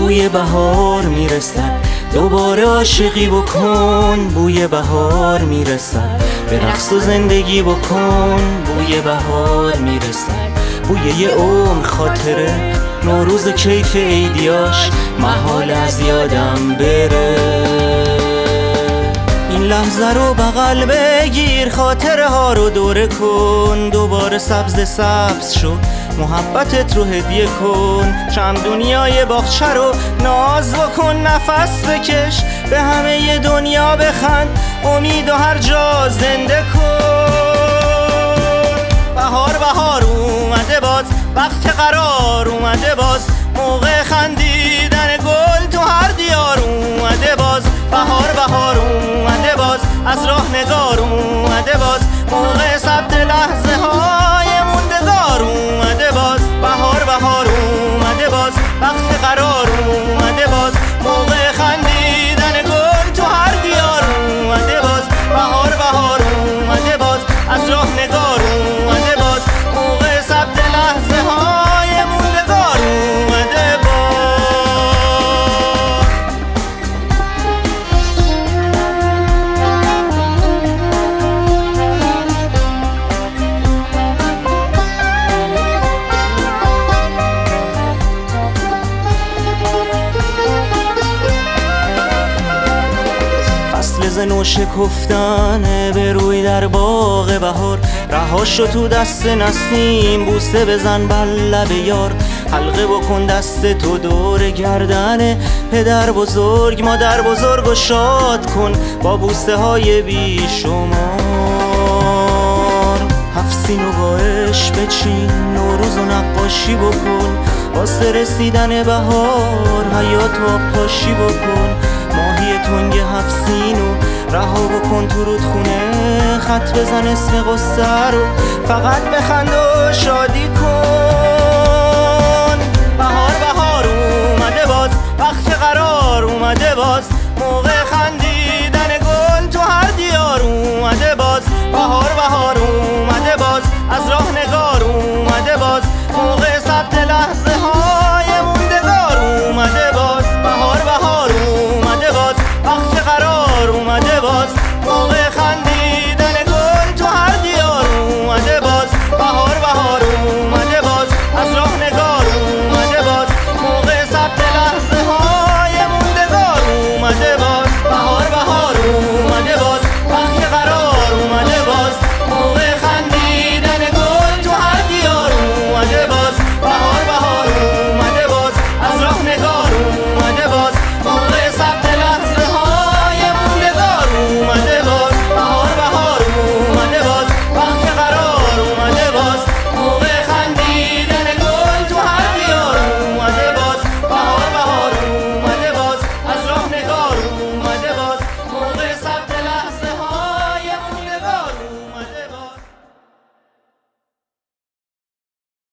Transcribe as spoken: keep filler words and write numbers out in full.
بوی بهار میرسد. دوباره عاشقی بکن، بوی بهار میرسد. به رقص و زندگی بکن، بوی بهار میرسد. بوی یه عمر خاطره، نوروز کیف عیدیاش محال از یادم بره. این لحظه رو بغل بگیر، خاطره ها رو دوره کن. دوباره سبز سبز شو، محبتت رو هدیه کن. چند دنیای باغچه رو ناز بکن، نفس بکش، به همه دنیا بخند، امید و هر جا زنده کن. بهار بهار اومده باز، وقت قرار اومده باز، موقع خندیدن گل تو هر دیار اومده باز. بهار بهار اومده باز، از راه نگار اومده باز، موقع ثبت لحظه های موندگار اومده باز. بهار بهار اومده باز، وقت قرار اومده باز، موقع خندیدن گل تو هر دیار اومده باز. بهار بهار اومده باز، از راه نگار اومده باز، موقع ثبت لحظه های موندگار اومده باز. فصل زنو شکفتنه به روی در باغ بهار، رها شو تو دست نسیم، بوسه بزن بر لب یار. حلقه بکن دست تو دور گردن پدر بزرگ، مادر بزرگ و شاد کن با بوسه های بی شمار. هفت سین و با عشق بچین، نوروز و نقاشی بکن، واسه رسیدن بهار حیات و پاشی بکن. ماهی تنگ هفت سینو رها بکن تو رودخونه، خط بزن اسم قصه رو فقط بخند و شادی کن. بهار بهار اومده باز، وقت قرار اومده باز، موقع خندیدن گل تو هر دیار اومده باز. بهار بهار اومده باز، از راه نگار اومده باز، موقع ثبت